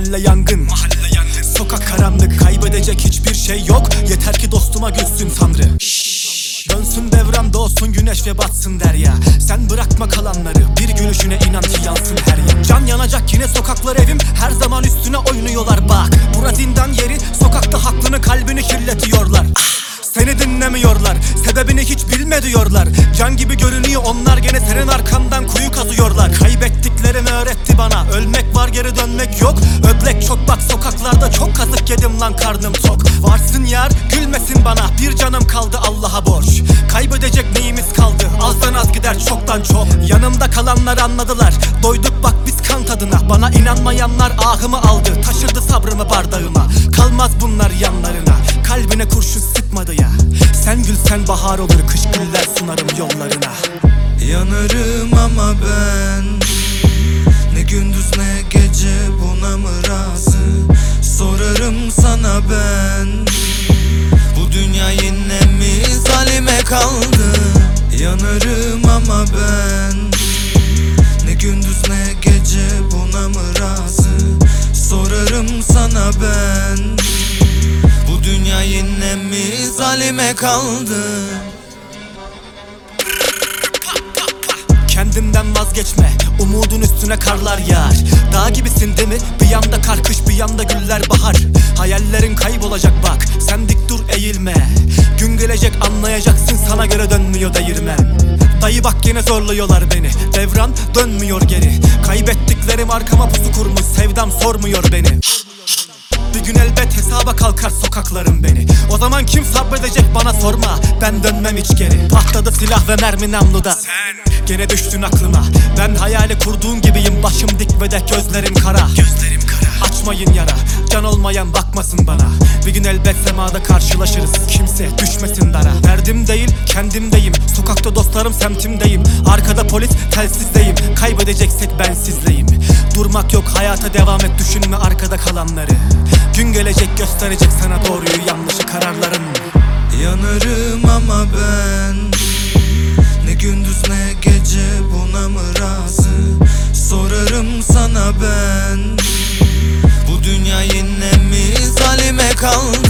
Mahalle yangın, sokak karanlık. Kaybedecek hiçbir şey yok, yeter ki dostuma gülsün Tanrı. Dönsün devran, doğsun güneş ve batsın derya. Sen bırakma kalanları, bir gülüşüne inan ki yansın her yer. Can yanacak yine sokaklar evim, her zaman üstüne oynuyorlar bak. Bura zindan yeri, sokakta haklını kalbini kirletiyorlar. Seni dinlemiyorlar, sebebini hiç bilme diyorlar. Can gibi görünüyor onlar, gene senin arkandan kuyu kazıyorlar. Kaybettiklerim öğretti bana, ölmek var geri dönmek yok. Öblek çok bak, sokaklarda çok kazık yedim lan, karnım tok. Varsın yar, gülmesin bana, bir canım kaldı Allah'a borç. Kaybedecek neyimiz kaldı, azdan az gider çoktan çok. Yanımda kalanlar anladılar, doyduk bak biz kan tadına. Bana inanmayanlar ahımı aldı, taşırdı sabrımı bardağıma. Kalmaz bunlar yanlarına, kalbine kurşun sıkmadı ya. Sen gülsen bahar olur, kış güller sunarım yollarına. Yanarım ama ben, ne gündüz ne gece buna mı razı? Sorarım sana ben, bu dünya yine mi zalime kaldı? Yanarım ama ben, ne gündüz ne gece buna mı razı? Sorarım sana ben, bu dünya yine mi zalime kaldı? Kendinden vazgeçme, umudun üstüne karlar yağar. Dağ gibisin değil mi? Bir yanda kar kış, bir yanda güller bahar. Hayallerin kaybolacak bak, sen dik dur eğilme. Gün gelecek anlayacaksın, sana göre dönmüyor değirmen. Dayı bak yine zorluyorlar beni, devran dönmüyor geri. Kaybettiklerim arkama pusu kurmuş, sevdam sormuyor beni. Bir gün elbet hesaba kalkar sokaklarım beni. O zaman kim sabredecek bana sorma, ben dönmem hiç geri. Patladı silah ve mermi namluda, sen gene düştün aklıma. Ben hayali kurduğun gibiyim, başım dik ve de gözlerim kara. Açmayın yara, can olmayan bakmasın bana. Bir gün elbet semada karşılaşırız, kimse düşmesin dara. Derdim değil kendimdeyim, sokakta dostlarım semtimdeyim. Arkada polis telsizdeyim, kaybedeceksek ben sizleyim. Durmak yok, hayata devam et, düşünme arkada kalanları. Gün gelecek gösterecek sana doğruyu yanlışı kararların. Yanarım ama ben, ne gündüz ne gece buna mı razı? Sorarım sana ben, bu dünya yine mi zalime kaldı?